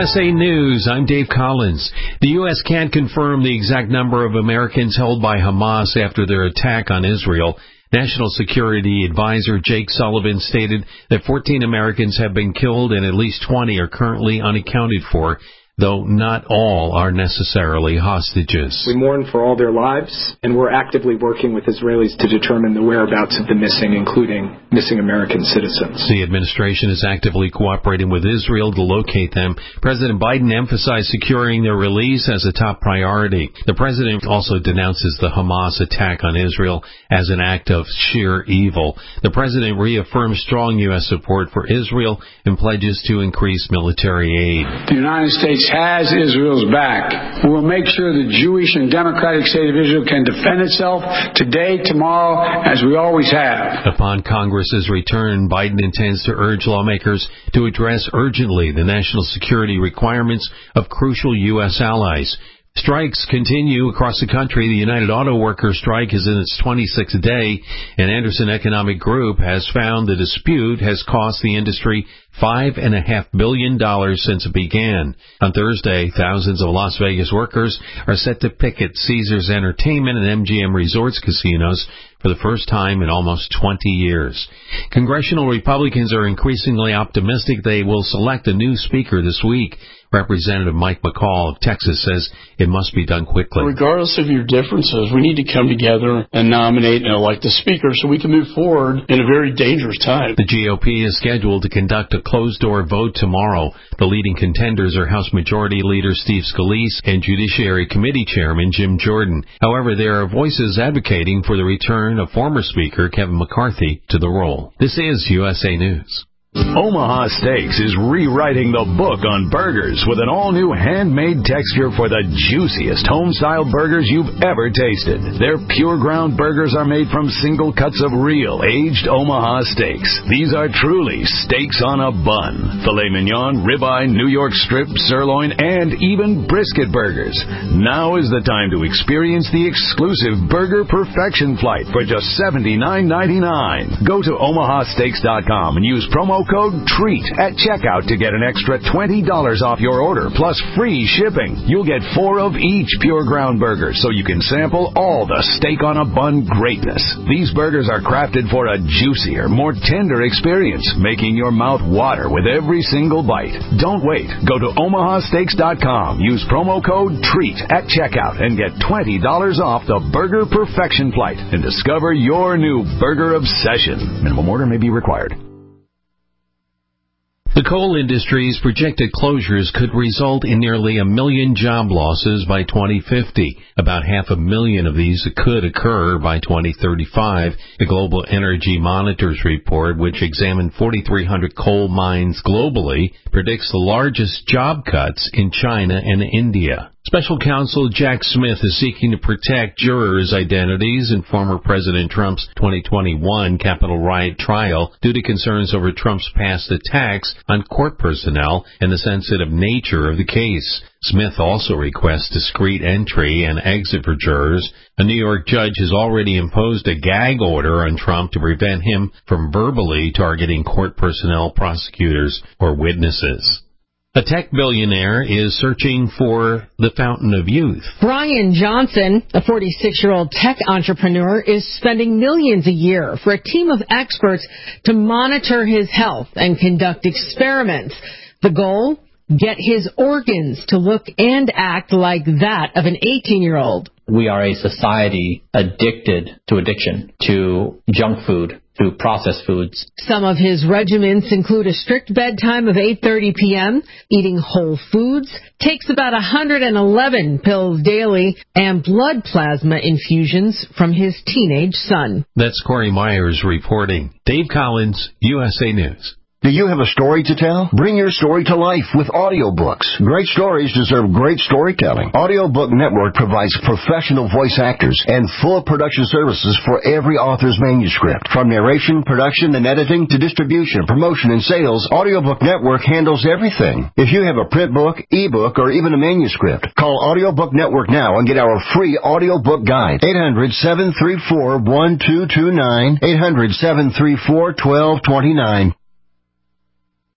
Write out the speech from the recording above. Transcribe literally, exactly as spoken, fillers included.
S A News, I'm Dave Collins. The U S can't confirm the exact number of Americans held by Hamas after their attack on Israel. National Security Advisor Jake Sullivan stated that fourteen Americans have been killed and at least twenty are currently unaccounted for, though not all are necessarily hostages. We mourn for all their lives, and we're actively working with Israelis to determine the whereabouts of the missing, including missing American citizens. The administration is actively cooperating with Israel to locate them. President Biden emphasized securing their release as a top priority. The president also denounces the Hamas attack on Israel as an act of sheer evil. The president reaffirms strong U S support for Israel and pledges to increase military aid. The United States has Israel's back. We will make sure the Jewish and democratic state of Israel can defend itself today, tomorrow, as we always have. Upon Congress's return, Biden intends to urge lawmakers to address urgently the national security requirements of crucial U S allies. Strikes continue across the country. The United Auto Workers strike is in its twenty-sixth day, and Anderson Economic Group has found the dispute has cost the industry five and a half billion dollars since it began. On Thursday, thousands of Las Vegas workers are set to picket Caesars Entertainment and M G M Resorts casinos for the first time in almost twenty years. Congressional Republicans are increasingly optimistic they will select a new speaker this week. Representative Mike McCall of Texas says it must be done quickly. Regardless of your differences, we need to come together and nominate and elect a speaker so we can move forward in a very dangerous time. The G O P is scheduled to conduct a closed-door vote tomorrow. The leading contenders are House Majority Leader Steve Scalise and Judiciary Committee Chairman Jim Jordan. However, there are voices advocating for the return of former Speaker Kevin McCarthy to the role. This is U S A News. Omaha Steaks is rewriting the book on burgers with an all-new handmade texture for the juiciest home-style burgers you've ever tasted. Their pure ground burgers are made from single cuts of real, aged Omaha steaks. These are truly steaks on a bun. Filet mignon, ribeye, New York strip, sirloin, and even brisket burgers. Now is the time to experience the exclusive Burger Perfection Flight for just seventy-nine ninety-nine. Go to omaha steaks dot com and use promo code TREAT at checkout to get an extra twenty dollars off your order, plus free shipping. You'll get four of each pure ground burger, so you can sample all the steak on a bun greatness. These burgers are crafted for a juicier, more tender experience, making your mouth water with every single bite. Don't wait. Go to omaha steaks dot com, use promo code TREAT at checkout, and get twenty dollars off the Burger Perfection Flight and discover your new burger obsession. Minimum order may be required. The coal industry's projected closures could result in nearly a million job losses by twenty fifty. About half a million of these could occur by twenty thirty-five. The Global Energy Monitors report, which examined forty-three hundred coal mines globally, predicts the largest job cuts in China and India. Special counsel Jack Smith is seeking to protect jurors' identities in former President Trump's twenty twenty-one Capitol riot trial due to concerns over Trump's past attacks on court personnel and the sensitive nature of the case. Smith also requests discreet entry and exit for jurors. A New York judge has already imposed a gag order on Trump to prevent him from verbally targeting court personnel, prosecutors, or witnesses. A tech billionaire is searching for the fountain of youth. Brian Johnson, a forty-six-year-old tech entrepreneur, is spending millions a year for a team of experts to monitor his health and conduct experiments. The goal? Get his organs to look and act like that of an eighteen-year-old. We are a society addicted to addiction, to junk food, to processed foods. Some of his regimens include a strict bedtime of eight thirty p.m., eating whole foods, takes about one hundred eleven pills daily, and blood plasma infusions from his teenage son. That's Corey Myers reporting. Dave Collins, U S A News. Do you have a story to tell? Bring your story to life with audiobooks. Great stories deserve great storytelling. Audiobook Network provides professional voice actors and full production services for every author's manuscript. From narration, production, and editing to distribution, promotion, and sales, Audiobook Network handles everything. If you have a print book, ebook, or even a manuscript, call Audiobook Network now and get our free audiobook guide. eight hundred, seven three four, one two two nine, eight hundred, seven three four, one two two nine.